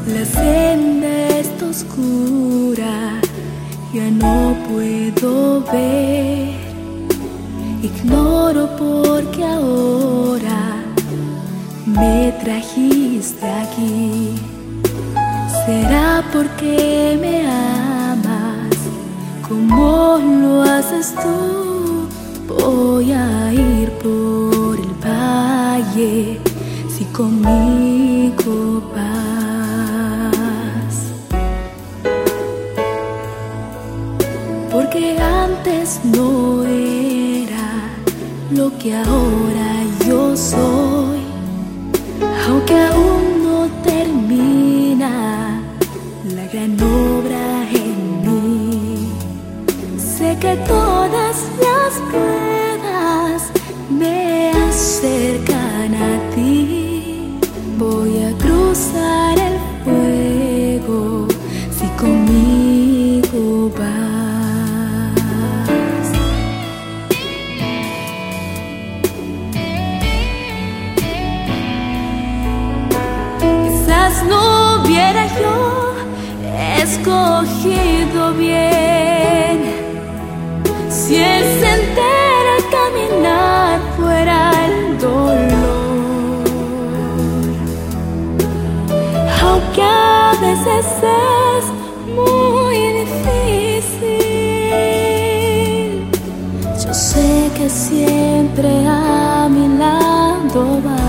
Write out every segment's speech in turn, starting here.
La senda está oscura, ya no puedo ver. Ignoro por qué ahora me trajiste aquí. ¿Será porque me amas como lo haces tú? Voy a ir por el valle si conmigo vas. Porque antes no era lo que ahora yo soy, aunque aún no termina la gran obra en mí. Sé que todas las pruebas me acercan a ti. Voy a cruzar el fuego si conmigo vas. No hubiera yo escogido bien si el sendero al caminar fuera el dolor, aunque a veces es muy difícil. Yo sé que siempre a mi lado vas.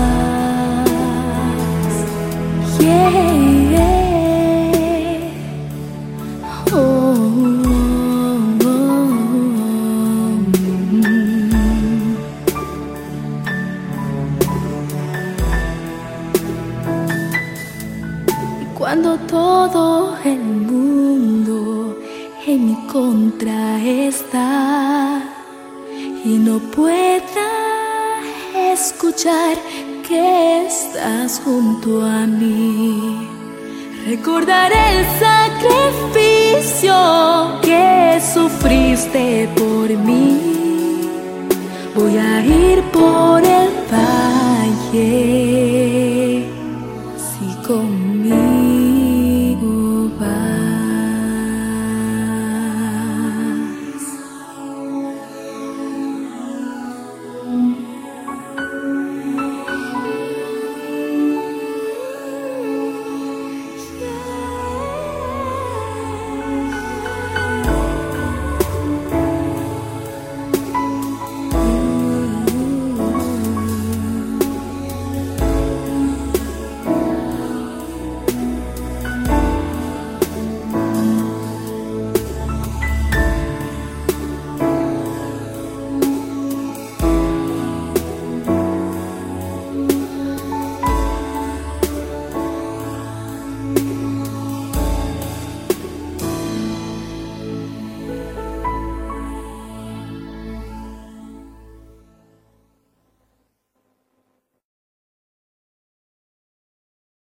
Cuando todo el mundo en mi contra está y no pueda escuchar que estás junto a mí, recordaré el sacrificio que sufriste por mí. Voy a ir por el valle si conmigo